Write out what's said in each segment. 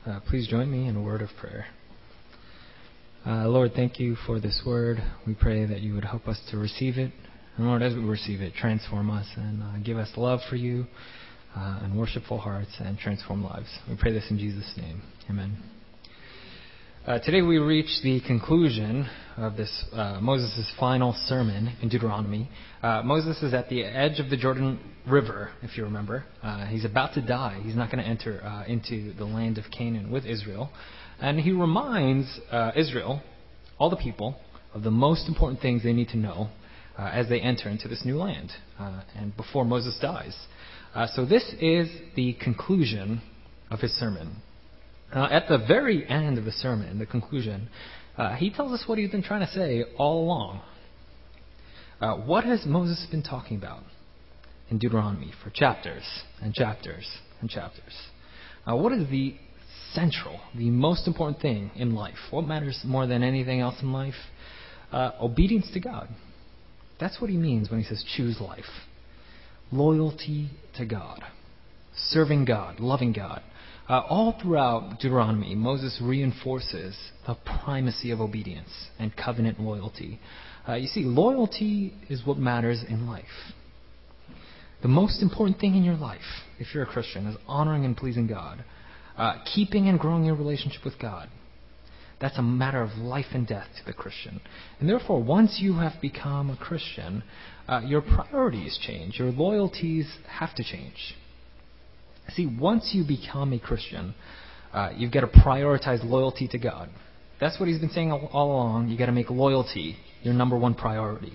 Please join me in a word of prayer. Lord, thank you for this word. We pray that you would help us to receive it. And Lord, as we receive it, transform us and give us love for you and worshipful hearts and transform lives. We pray this in Jesus' name. Amen. Today we reach the conclusion of this Moses' final sermon in Deuteronomy. Moses is at the edge of the Jordan River, if you remember. He's about to die. He's not going to enter into the land of Canaan with Israel. And he reminds Israel, all the people, of the most important things they need to know as they enter into this new land and before Moses dies. So this is the conclusion of his sermon. At the very end of the sermon, the conclusion, he tells us what he's been trying to say all along. What has Moses been talking about in Deuteronomy for chapters and chapters and chapters? What is the central, the most important thing in life? What matters more than anything else in life? Obedience to God. That's what he means when he says choose life. Loyalty to God. Serving God. Loving God. All throughout Deuteronomy, Moses reinforces the primacy of obedience and covenant loyalty. You see, loyalty is what matters in life. The most important thing in your life, if you're a Christian, is honoring and pleasing God. Keeping and growing your relationship with God. That's a matter of life and death to the Christian. And therefore, once you have become a Christian, your priorities change. Your loyalties have to change. See, once you become a Christian, you've got to prioritize loyalty to God. That's what he's been saying all along. You've got to make loyalty your number one priority.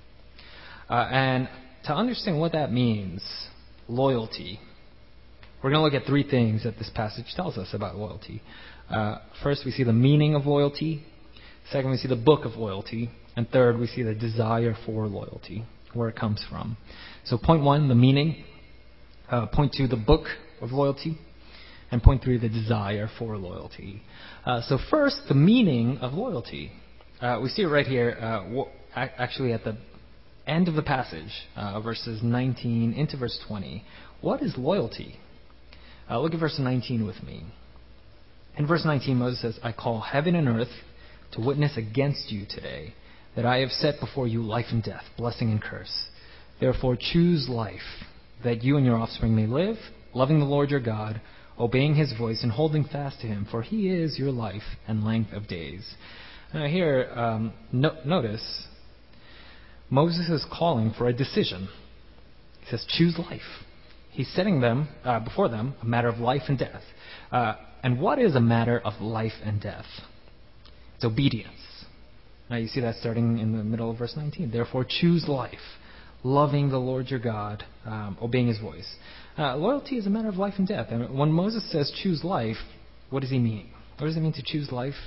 And to understand what that means, loyalty, we're going to look at three things that this passage tells us about loyalty. First, we see the meaning of loyalty. Second, we see the book of loyalty. And third, we see the desire for loyalty, where it comes from. So point one, the meaning. Point two, the book of loyalty. And point three, the desire for loyalty. So first, the meaning of loyalty. We see it right here, actually at the end of the passage, verses 19 into verse 20. What is loyalty? Look at verse 19 with me. In verse 19, Moses says, I call heaven and earth to witness against you today, that I have set before you life and death, blessing and curse. Therefore choose life, that you and your offspring may live, loving the Lord your God, obeying his voice and holding fast to him, for he is your life and length of days. Now here, notice, Moses is calling for a decision. He says, choose life. He's setting them before them a matter of life and death. And what is a matter of life and death? It's obedience. Now you see that starting in the middle of verse 19. Therefore choose life, loving the Lord your God, obeying his voice. Loyalty is a matter of life and death. And when Moses says choose life, what does he mean? What does it mean to choose life?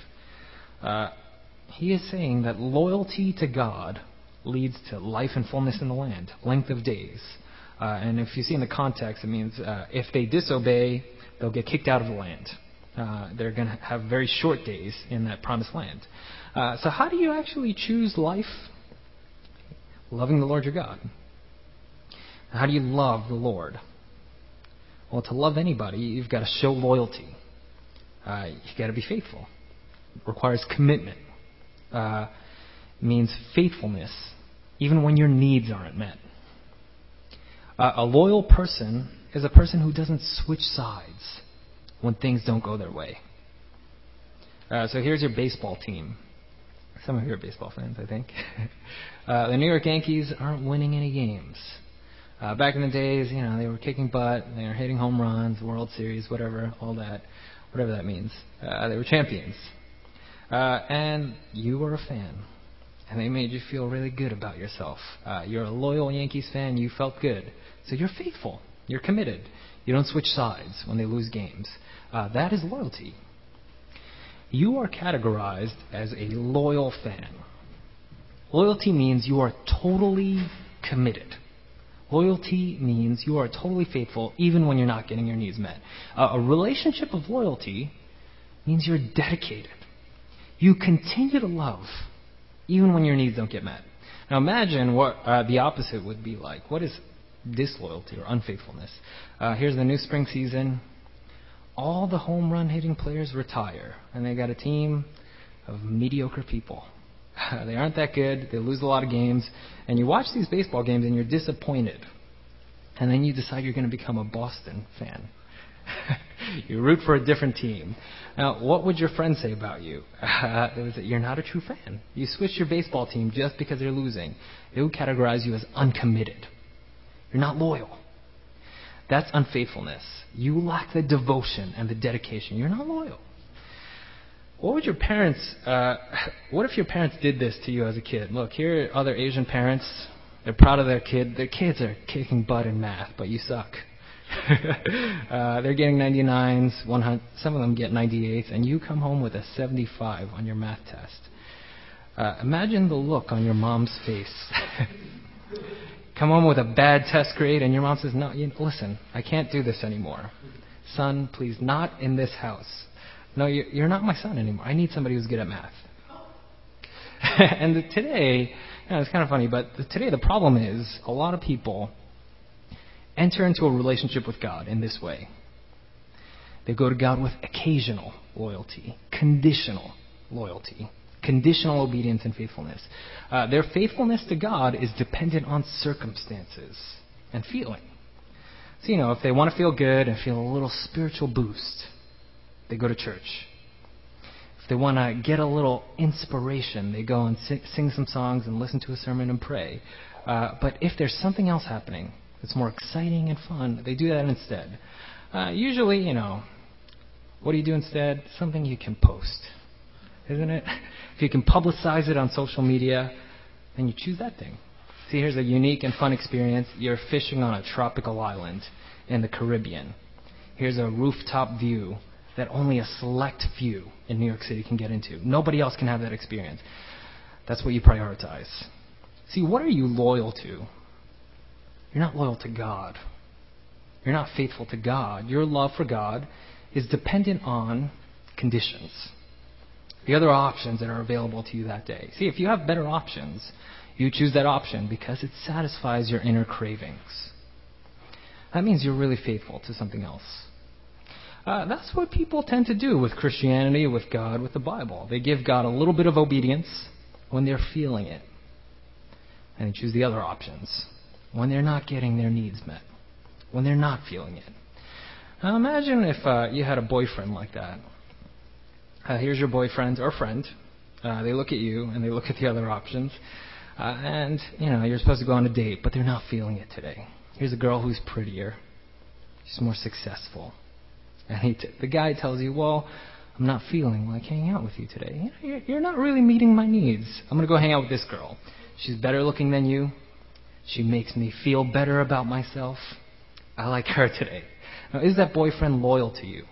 He is saying that loyalty to God leads to life and fullness in the land, length of days. And if you see in the context, it means if they disobey, they'll get kicked out of the land. They're going to have very short days in that promised land. So how do you actually choose life? Loving the Lord your God. How do you love the Lord? Well, to love anybody, you've got to show loyalty. You've got to be faithful. It requires commitment. It means faithfulness, even when your needs aren't met. A loyal person is a person who doesn't switch sides when things don't go their way. So here's your baseball team. Some of you are baseball fans, I think. The New York Yankees aren't winning any games. Back in the days, they were kicking butt, they were hitting home runs, World Series, whatever, all that, whatever that means. They were champions. And you were a fan. And they made you feel really good about yourself. You're a loyal Yankees fan. You felt good. So you're faithful. You're committed. You don't switch sides when they lose games. That is loyalty. You are categorized as a loyal fan. Loyalty means you are totally committed. Loyalty means you are totally faithful even when you're not getting your needs met. A relationship of loyalty means you're dedicated. You continue to love even when your needs don't get met. Now imagine what the opposite would be like. What is disloyalty or unfaithfulness? Here's the new spring season. all the home run hitting players retire, and they got a team of mediocre people. They aren't that good. They lose a lot of games. And you watch these baseball games and you're disappointed. And then you decide you're going to become a Boston fan. You root for a different team. Now, what would your friends say about you? It was that you're not a true fan. You switch your baseball team just because they're losing. They would categorize you as uncommitted. You're not loyal. That's unfaithfulness. You lack the devotion and the dedication. You're not loyal. What would your parents, what if your parents did this to you as a kid? Look, here are other Asian parents. They're proud of their kid. Their kids are kicking butt in math, but you suck. They're getting 99s, 100, some of them get 98s, and you come home with a 75 on your math test. Imagine the look on your mom's face. Come home with a bad test grade, and your mom says, no, listen, I can't do this anymore. Son, please, not in this house. No, you're not my son anymore. I need somebody who's good at math. And today, it's kind of funny, but today the problem is a lot of people enter into a relationship with God in this way. They go to God with occasional loyalty, conditional loyalty, conditional obedience and faithfulness. Their faithfulness to God is dependent on circumstances and feeling. So, if they want to feel good and feel a little spiritual boost, they go to church. If they want to get a little inspiration, they go and sing some songs and listen to a sermon and pray. But if there's something else happening that's more exciting and fun, they do that instead. Usually, what do you do instead? Something you can post, isn't it? If you can publicize it on social media, then you choose that thing. See, here's a unique and fun experience. You're fishing on a tropical island in the Caribbean. Here's a rooftop view that only a select few in New York City can get into. Nobody else can have that experience. That's what you prioritize. See, what are you loyal to? You're not loyal to God. You're not faithful to God. Your love for God is dependent on conditions. The other options that are available to you that day. See, if you have better options, you choose that option because it satisfies your inner cravings. That means you're really faithful to something else. That's what people tend to do with Christianity, with God, with the Bible. They give God a little bit of obedience when they're feeling it. And they choose the other options when they're not getting their needs met, when they're not feeling it. Now imagine if you had a boyfriend like that. Here's your boyfriend or friend. They look at you and they look at the other options. And, you're supposed to go on a date, but they're not feeling it today. Here's a girl who's prettier. She's more successful. And the guy tells you, well, I'm not feeling like hanging out with you today. You're not really meeting my needs. I'm going to go hang out with this girl. She's better looking than you. She makes me feel better about myself. I like her today. Now, is that boyfriend loyal to you?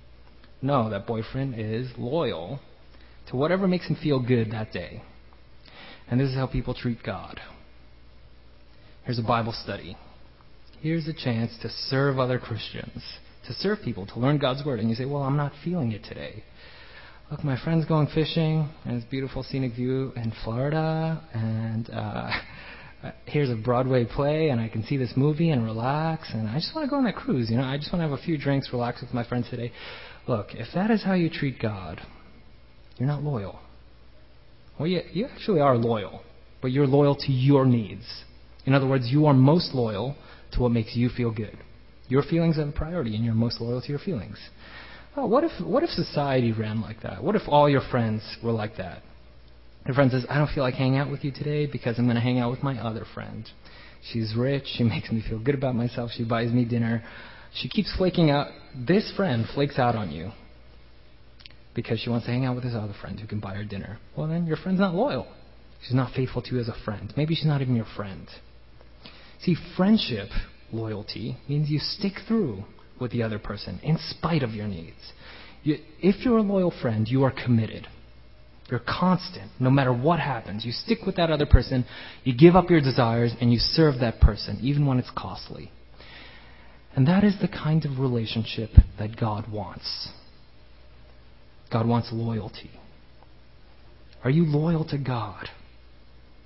No, that boyfriend is loyal to whatever makes him feel good that day. And this is how people treat God. Here's a Bible study. Here's a chance to serve other Christians, to serve people, to learn God's Word. And you say, well, I'm not feeling it today. Look, my friend's going fishing, and it's a beautiful scenic view in Florida, and here's a Broadway play, and I can see this movie and relax, and I just want to go on that cruise. I just want to have a few drinks, relax with my friends today. Look, if that is how you treat God, you're not loyal. Well, you actually are loyal, but you're loyal to your needs. In other words, you are most loyal to what makes you feel good. Your feelings have a priority, and you're most loyal to your feelings. Oh, what if society ran like that? What if all your friends were like that? Your friend says, I don't feel like hanging out with you today because I'm going to hang out with my other friend. She's rich. She makes me feel good about myself. She buys me dinner. She keeps flaking out. This friend flakes out on you because she wants to hang out with this other friend who can buy her dinner. Well, then your friend's not loyal. She's not faithful to you as a friend. Maybe she's not even your friend. See, friendship loyalty means you stick through with the other person in spite of your needs. If you're a loyal friend, you are committed. You're constant. No matter what happens, you stick with that other person, you give up your desires, and you serve that person, even when it's costly. And that is the kind of relationship that God wants. God wants loyalty. Are you loyal to God?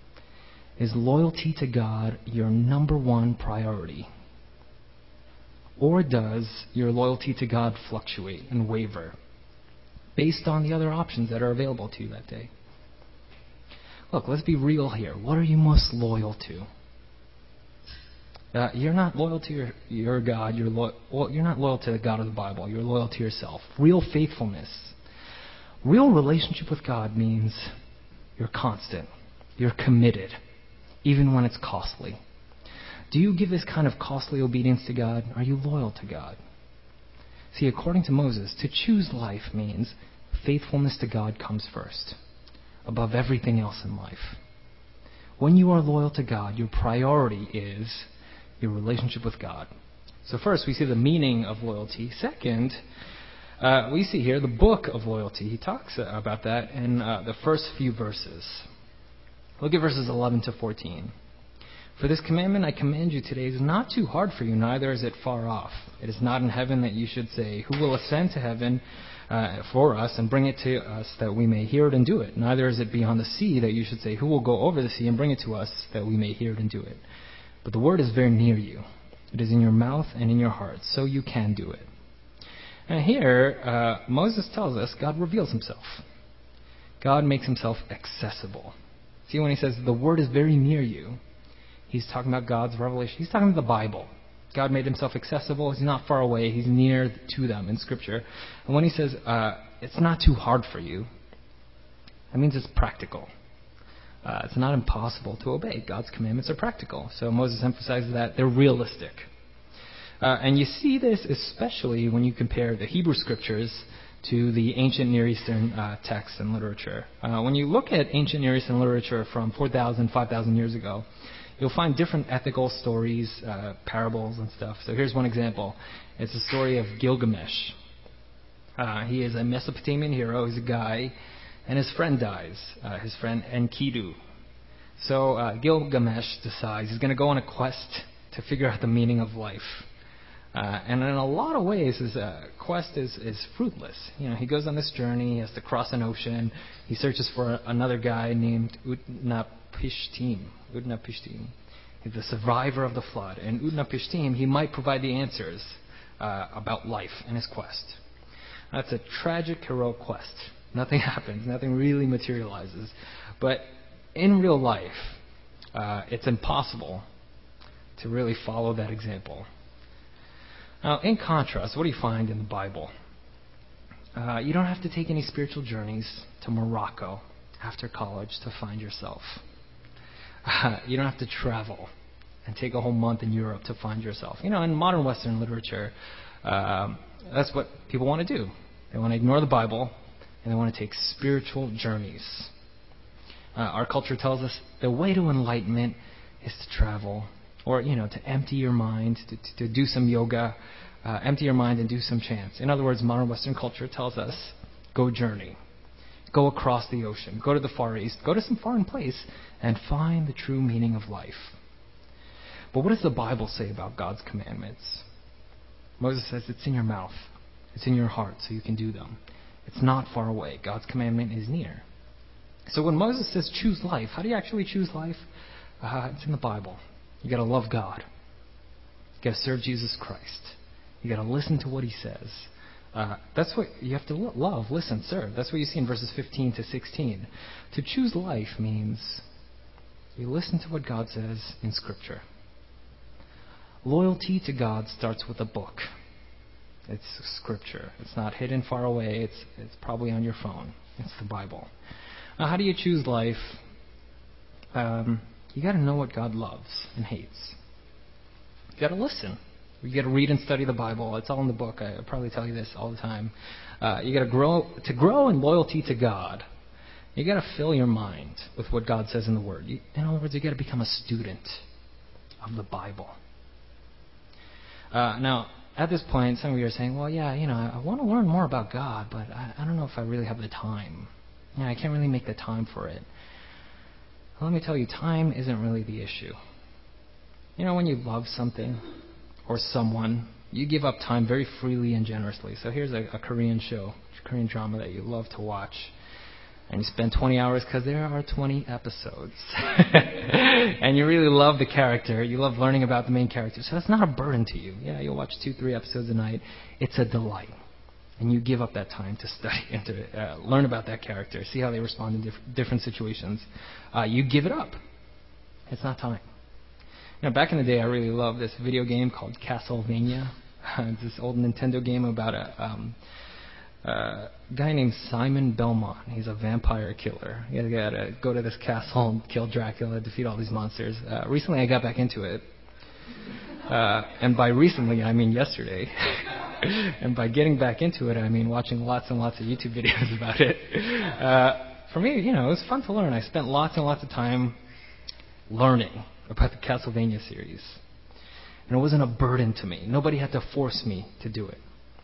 Is loyalty to God your number one priority? Or does your loyalty to God fluctuate and waver based on the other options that are available to you that day? Look, let's be real here. What are you most loyal to? You're not loyal to your God. You're not loyal to the God of the Bible. You're loyal to yourself. Real faithfulness. Real relationship with God means you're constant. You're committed, even when it's costly. Do you give this kind of costly obedience to God? Are you loyal to God? See, according to Moses, to choose life means faithfulness to God comes first, above everything else in life. When you are loyal to God, your priority is your relationship with God. So first, we see the meaning of loyalty. Second, we see here the book of loyalty. He talks about that in the first few verses. Look at verses 11 to 14. For this commandment I command you today is not too hard for you, neither is it far off. It is not in heaven that you should say, who will ascend to heaven for us and bring it to us that we may hear it and do it. Neither is it beyond the sea that you should say, who will go over the sea and bring it to us that we may hear it and do it. But the word is very near you. It is in your mouth and in your heart, so you can do it. And here, Moses tells us God reveals himself. God makes himself accessible. See, when he says the word is very near you, he's talking about God's revelation. He's talking about the Bible. God made himself accessible. He's not far away. He's near to them in Scripture. And when he says it's not too hard for you, that means it's practical. It's not impossible to obey. God's commandments are practical. So Moses emphasizes that they're realistic. And you see this especially when you compare the Hebrew Scriptures to the ancient Near Eastern texts and literature. When you look at ancient Near Eastern literature from 4,000, 5,000 years ago, you'll find different ethical stories, parables and stuff. So here's one example. It's the story of Gilgamesh. He is a Mesopotamian hero. He's a guy, and his friend dies, his friend Enkidu. So Gilgamesh decides he's going to go on a quest to figure out the meaning of life. And in a lot of ways, his quest is fruitless. He goes on this journey. He has to cross an ocean. He searches for another guy named Utnapishtim. He's the survivor of the flood. And Utnapishtim, he might provide the answers about life in his quest. That's a tragic, heroic quest. Nothing happens. Nothing really materializes. But in real life, it's impossible to really follow that example. Now, in contrast, what do you find in the Bible? You don't have to take any spiritual journeys to Morocco after college to find yourself. You don't have to travel and take a whole month in Europe to find yourself. In modern Western literature, that's what people want to do. They want to ignore the Bible, and they want to take spiritual journeys. Our culture tells us the way to enlightenment is to travel, or, to empty your mind, to do some yoga, empty your mind and do some chants. In other words, modern Western culture tells us, go journey. Go across the ocean. Go to the Far East. Go to some foreign place and find the true meaning of life. But what does the Bible say about God's commandments? Moses says it's in your mouth. It's in your heart, so you can do them. It's not far away. God's commandment is near. So when Moses says choose life, how do you actually choose life? It's in the Bible. You got to love God. You got to serve Jesus Christ. You got to listen to what He says. That's what you have to love, listen, serve. That's what you see in verses 15 to 16. To choose life means you listen to what God says in Scripture. Loyalty to God starts with a book. It's Scripture. It's not hidden far away. It's probably on your phone. It's the Bible. Now, how do you choose life? You got to know what God loves and hates. You got to listen. You got to read and study the Bible. It's all in the book. I probably tell you this all the time. You got to grow in loyalty to God. You got to fill your mind with what God says in the Word. In other words, you got to become a student of the Bible. Now, at this point, some of you are saying, "Well, yeah, I want to learn more about God, but I don't know if I really have the time. I can't really make the time for it." Well, let me tell you, time isn't really the issue. When you love something or someone, you give up time very freely and generously. So here's a Korean show, Korean drama that you love to watch. And you spend 20 hours because there are 20 episodes. And you really love the character. You love learning about the main character. So it's not a burden to you. Yeah, you'll watch 2-3 episodes a night. It's a delight. And you give up that time to study and to learn about that character, see how they respond in different situations. You give it up. It's not time. Back in the day, I really loved this video game called Castlevania. It's this old Nintendo game about a guy named Simon Belmont. He's a vampire killer. You got to go to this castle and kill Dracula, defeat all these monsters. Recently, I got back into it. And by recently, I mean yesterday. And by getting back into it, I mean watching lots and lots of YouTube videos about it. For me, it was fun to learn. I spent lots and lots of time learning about the Castlevania series. And it wasn't a burden to me. Nobody had to force me to do it.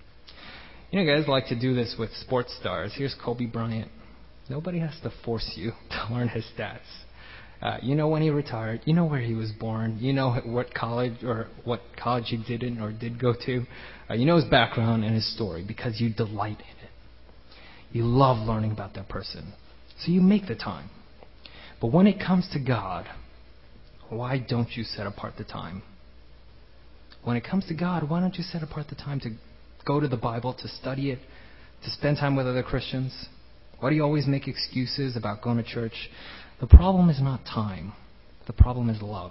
Guys like to do this with sports stars. Here's Kobe Bryant. Nobody has to force you to learn his stats. You know when he retired. You know where he was born. You know what college he didn't or did go to. You know his background and his story because you delight in it. You love learning about that person. So you make the time. But when it comes to God, why don't you set apart the time? When it comes to God, why don't you set apart the time to go to the Bible, to study it, to spend time with other Christians? Why do you always make excuses about going to church? The problem is not time. The problem is love.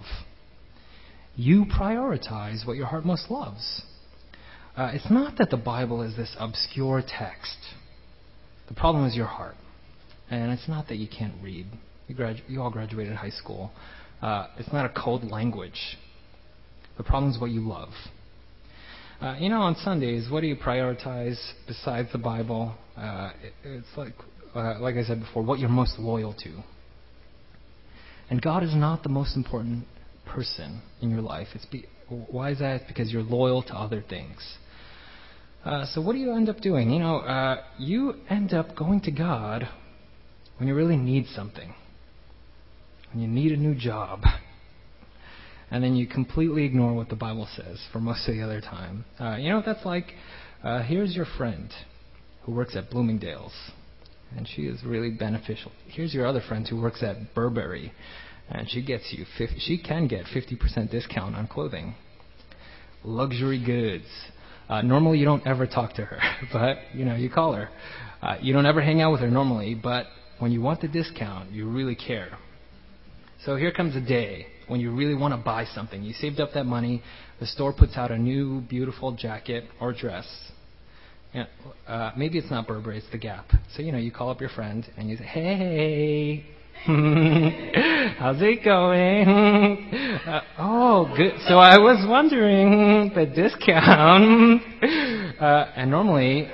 You prioritize what your heart most loves. It's not that the Bible is this obscure text. The problem is your heart. And it's not that you can't read. You all graduated high school. It's not a code language. The problem is what you love. On Sundays, what do you prioritize besides the Bible? It's like I said before, what you're most loyal to. And God is not the most important person in your life. Why is that? It's because you're loyal to other things. So what do you end up doing? You end up going to God when you really need something. When you need a new job. And then you completely ignore what the Bible says for most of the other time. What that's like? Here's your friend who works at Bloomingdale's. And she is really beneficial. Here's your other friend who works at Burberry. And she can get 50% discount on clothing. Luxury goods. Normally you don't ever talk to her. But, you call her. You don't ever hang out with her normally. But when you want the discount, you really care. So here comes a day when you really want to buy something. You saved up that money. The store puts out a new, beautiful jacket or dress. Maybe it's not Burberry, it's the Gap. So, you call up your friend and you say, hey, how's it going? Oh, good. So I was wondering the discount. And normally,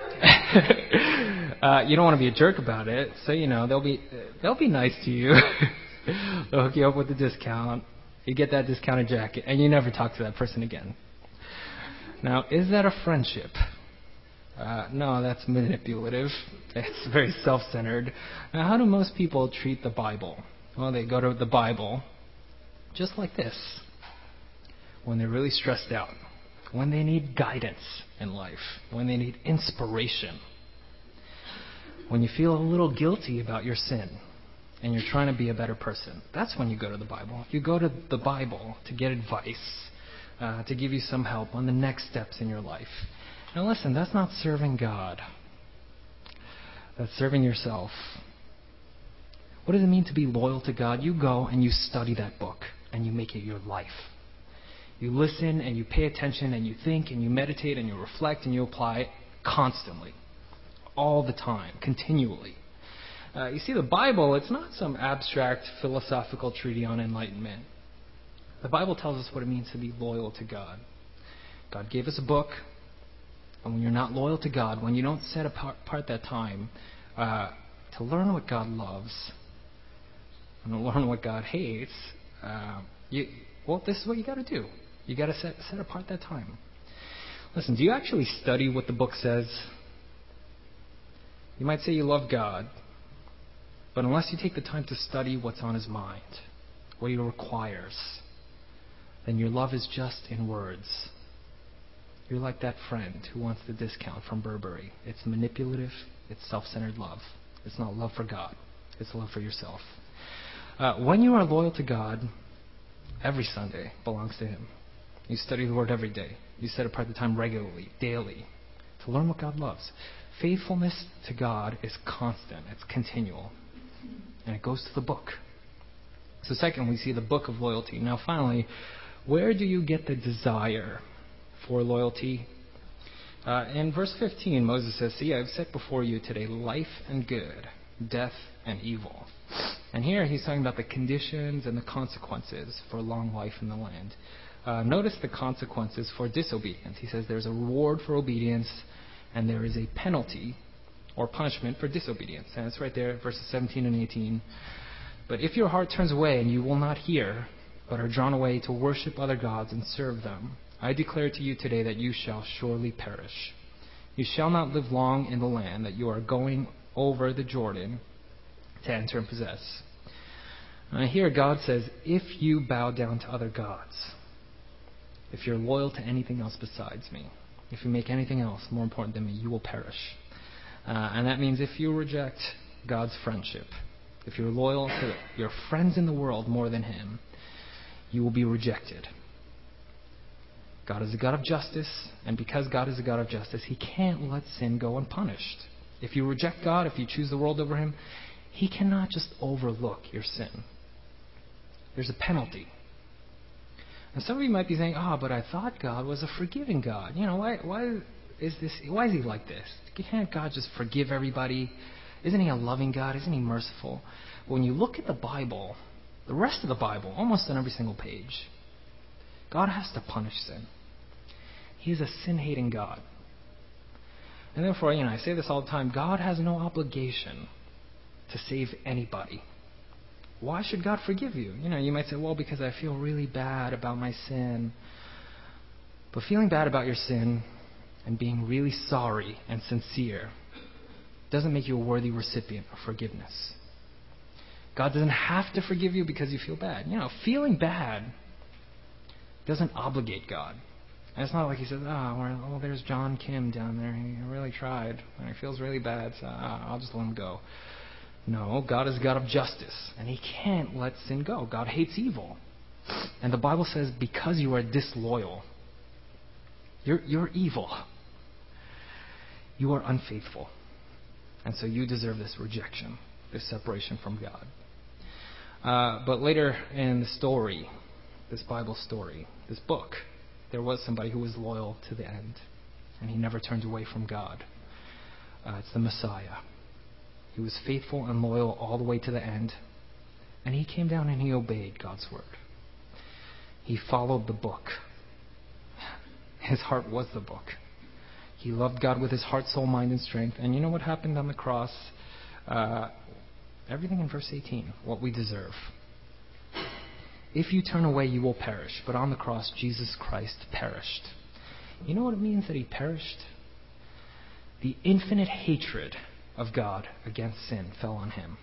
you don't want to be a jerk about it. So, they'll be nice to you. They'll hook you up with the discount. You get that discounted jacket, and you never talk to that person again. Now, is that a friendship? No, that's manipulative. It's very self-centered. Now, how do most people treat the Bible? Well, they go to the Bible just like this. When they're really stressed out. When they need guidance in life. When they need inspiration. When you feel a little guilty about your sin. And you're trying to be a better person. That's when you go to the Bible. You go to the Bible to get advice, to give you some help on the next steps in your life. Now listen, that's not serving God. That's serving yourself. What does it mean to be loyal to God? You go and you study that book and you make it your life. You listen and you pay attention and you think and you meditate and you reflect and you apply it constantly. All the time, continually. You see, the Bible, it's not some abstract philosophical treatise on enlightenment. The Bible tells us what it means to be loyal to God. God gave us a book, and when you're not loyal to God, when you don't set apart that time to learn what God loves and to learn what God hates, this is what you got to do. You got to set apart that time. Listen, do you actually study what the book says? You might say you love God. But unless you take the time to study what's on His mind, what He requires, then your love is just in words. You're like that friend who wants the discount from Burberry. It's manipulative. It's self-centered love. It's not love for God. It's love for yourself. When you are loyal to God, every Sunday belongs to Him. You study the Word every day. You set apart the time regularly, daily, to learn what God loves. Faithfulness to God is constant. It's continual. And it goes to the book. So second, we see the book of loyalty. Now finally, where do you get the desire for loyalty? In verse 15, Moses says, "See, I have set before you today life and good, death and evil." And here he's talking about the conditions and the consequences for long life in the land. Notice the consequences for disobedience. He says there's a reward for obedience and there is a penalty or punishment for disobedience. And it's right there, verses 17 and 18. "But if your heart turns away and you will not hear, but are drawn away to worship other gods and serve them, I declare to you today that you shall surely perish. You shall not live long in the land that you are going over the Jordan to enter and possess." Here God says, if you bow down to other gods, if you're loyal to anything else besides me, if you make anything else more important than me, you will perish. And that means if you reject God's friendship, if you're loyal to your friends in the world more than Him, you will be rejected. God is a God of justice, and because God is a God of justice, He can't let sin go unpunished. If you reject God, if you choose the world over Him, He cannot just overlook your sin. There's a penalty. And some of you might be saying, but I thought God was a forgiving God. Why is He like this? Can't God just forgive everybody? Isn't He a loving God? Isn't He merciful? But when you look at the Bible, the rest of the Bible, almost on every single page, God has to punish sin. He is a sin-hating God. And therefore, I say this all the time, God has no obligation to save anybody. Why should God forgive you? You might say, well, because I feel really bad about my sin. But feeling bad about your sin and being really sorry and sincere doesn't make you a worthy recipient of forgiveness. God doesn't have to forgive you because you feel bad. Feeling bad doesn't obligate God. And it's not like He says, there's John Kim down there. He really tried, and he feels really bad, so I'll just let him go. No, God is a God of justice, and He can't let sin go. God hates evil. And the Bible says because you are disloyal, you're evil. You are unfaithful. And so you deserve this rejection, this separation from God. But later in the story, this Bible story, this book, there was somebody who was loyal to the end, and he never turned away from God. It's the Messiah. He was faithful and loyal all the way to the end, and He came down and He obeyed God's word. He followed the book. His heart was the book. He loved God with his heart, soul, mind, and strength. And you know what happened on the cross? Everything in verse 18, what we deserve. If you turn away, you will perish. But on the cross, Jesus Christ perished. You know what it means that He perished? The infinite hatred of God against sin fell on Him.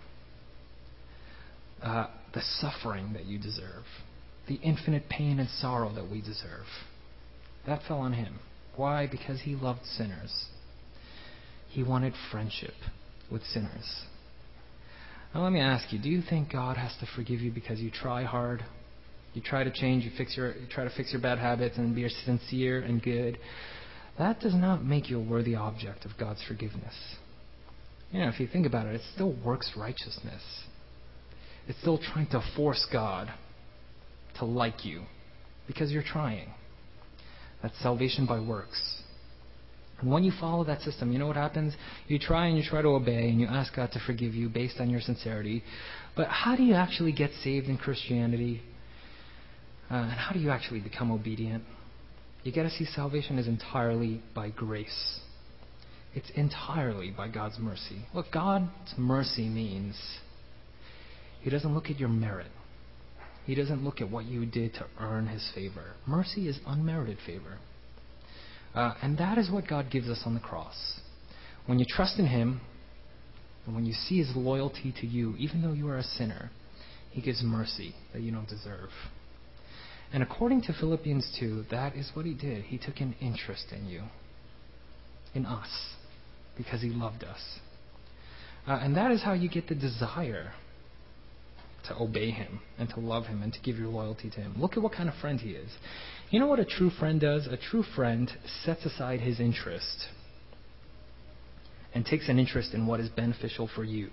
The suffering that you deserve, the infinite pain and sorrow that we deserve, that fell on Him. Why? Because He loved sinners. He wanted friendship with sinners. Now let me ask you, do you think God has to forgive you because you try hard? You try to change, you try to fix your bad habits and be sincere and good? That does not make you a worthy object of God's forgiveness. If you think about it, it's still works righteousness. It's still trying to force God to like you because you're trying. That's salvation by works. And when you follow that system, you know what happens? You try to obey and you ask God to forgive you based on your sincerity. But how do you actually get saved in Christianity? And how do you actually become obedient? You got to see salvation is entirely by grace. It's entirely by God's mercy. What God's mercy means, He doesn't look at your merit. He doesn't look at what you did to earn His favor. Mercy is unmerited favor. And that is what God gives us on the cross. When you trust in Him, and when you see His loyalty to you, even though you are a sinner, He gives mercy that you don't deserve. And according to Philippians 2, that is what He did. He took an interest in you, in us, because He loved us. And that is how you get the desire to obey him and to love him and to give your loyalty to him. Look at what kind of friend he is. You know what a true friend does? A true friend sets aside his interest and takes an interest in what is beneficial for you.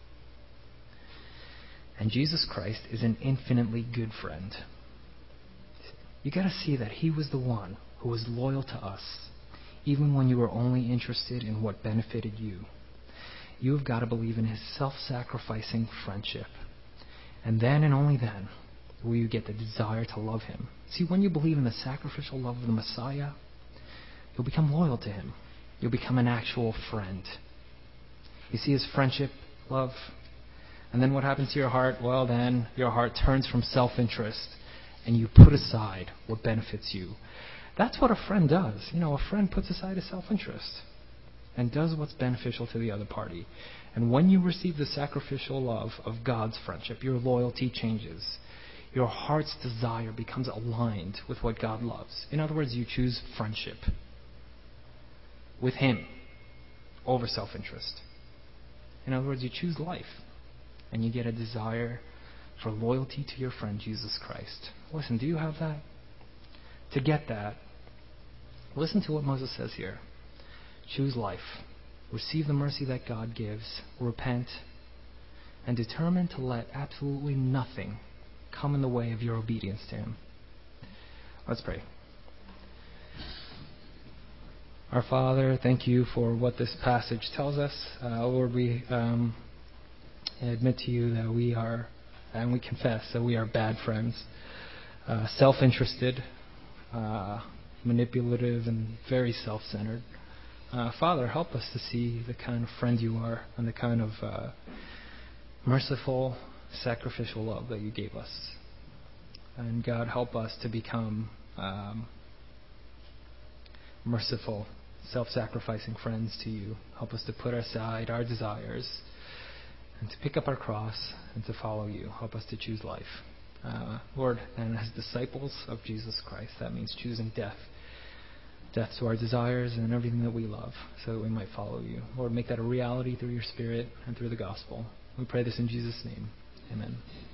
And Jesus Christ is an infinitely good friend. You got to see that he was the one who was loyal to us, even when you were only interested in what benefited you. You have got to believe in his self-sacrificing friendship. And then and only then will you get the desire to love him. See, when you believe in the sacrificial love of the Messiah, you'll become loyal to him. You'll become an actual friend. You see his friendship, love, and then what happens to your heart? Well, then your heart turns from self-interest and you put aside what benefits you. That's what a friend does. A friend puts aside his self-interest and does what's beneficial to the other party. And when you receive the sacrificial love of God's friendship, your loyalty changes. Your heart's desire becomes aligned with what God loves. In other words, you choose friendship with him over self-interest. In other words, you choose life. And you get a desire for loyalty to your friend, Jesus Christ. Listen, do you have that? To get that, listen to what Moses says here. Choose life. Receive the mercy that God gives. Repent. And determine to let absolutely nothing come in the way of your obedience to him. Let's pray. Our Father, thank you for what this passage tells us. Lord, we admit to you that we are, and we confess that we are bad friends, self-interested, manipulative, and very self-centered. Father, help us to see the kind of friend you are and the kind of merciful, sacrificial love that you gave us. And God, help us to become merciful, self-sacrificing friends to you. Help us to put aside our desires and to pick up our cross and to follow you. Help us to choose life. Lord, and as disciples of Jesus Christ, that means choosing death. Death to our desires and everything that we love, so that we might follow you. Lord, make that a reality through your Spirit and through the gospel. We pray this in Jesus' name. Amen.